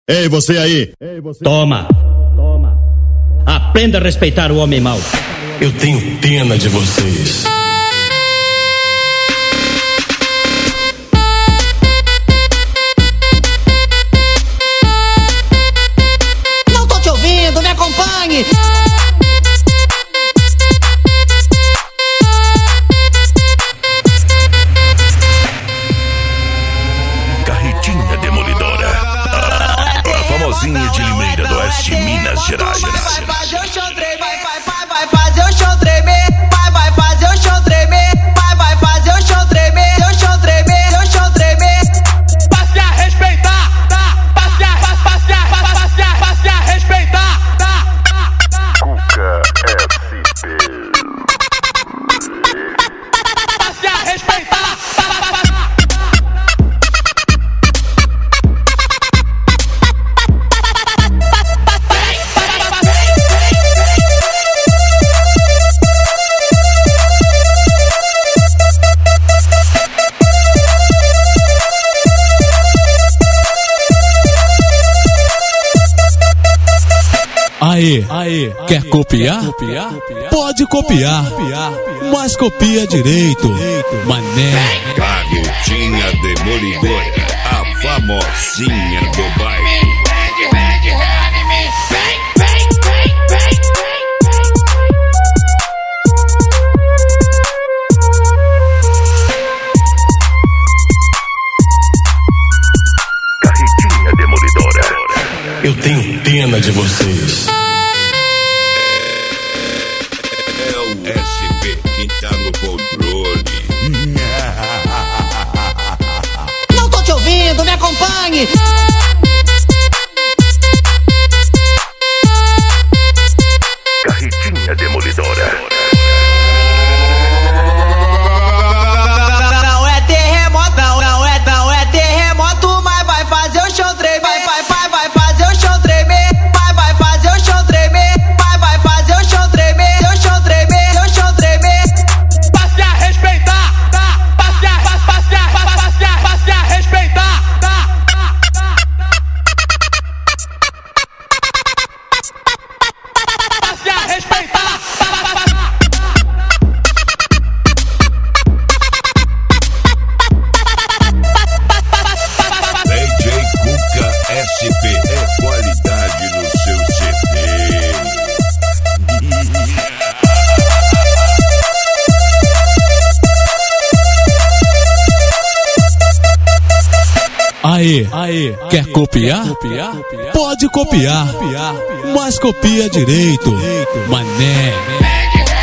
Ei, você aí! Toma! Aprenda a respeitar o homem mau. Eu tenho pena de vocês. Não tô te ouvindo, me acompanhe! Carretinha Demolidora. A famosinha de Limeira do Oeste, Minas Gerais. Vai fazer o chão tremer, vai fazer o chão tremer, vai fazer o chão tremer, vai fazer o chão tremer, o chão tremer, o chão tremer. Passe a respeitar, tá? Passe a respeitar, tá? Cuca SP. Passe a respeitar. Aê, quer copiar? Pode copiar, mas copia direito, mané. Carretinha Demolidora, a famosinha do bairro. Carretinha Demolidora. Eu tenho pena de vocês. É o SP que tá no controle. Não tô te ouvindo, me acompanhe! Carretinha Demolidora. Não é terremoto, não é terremoto, mas vai fazer o chão tremer, vai fazer o chão tremer, vai fazer o chão tremer, vai fazer o chão tremer, o chão tremer, o chão tremer. Passe a respeitar, tá? Passe a respeitar, tá? Passe a respeitar. DJ Cuca SP é qualidade no seu CD. Aê, quer copiar? Pode copiar, mas copia direito, mané.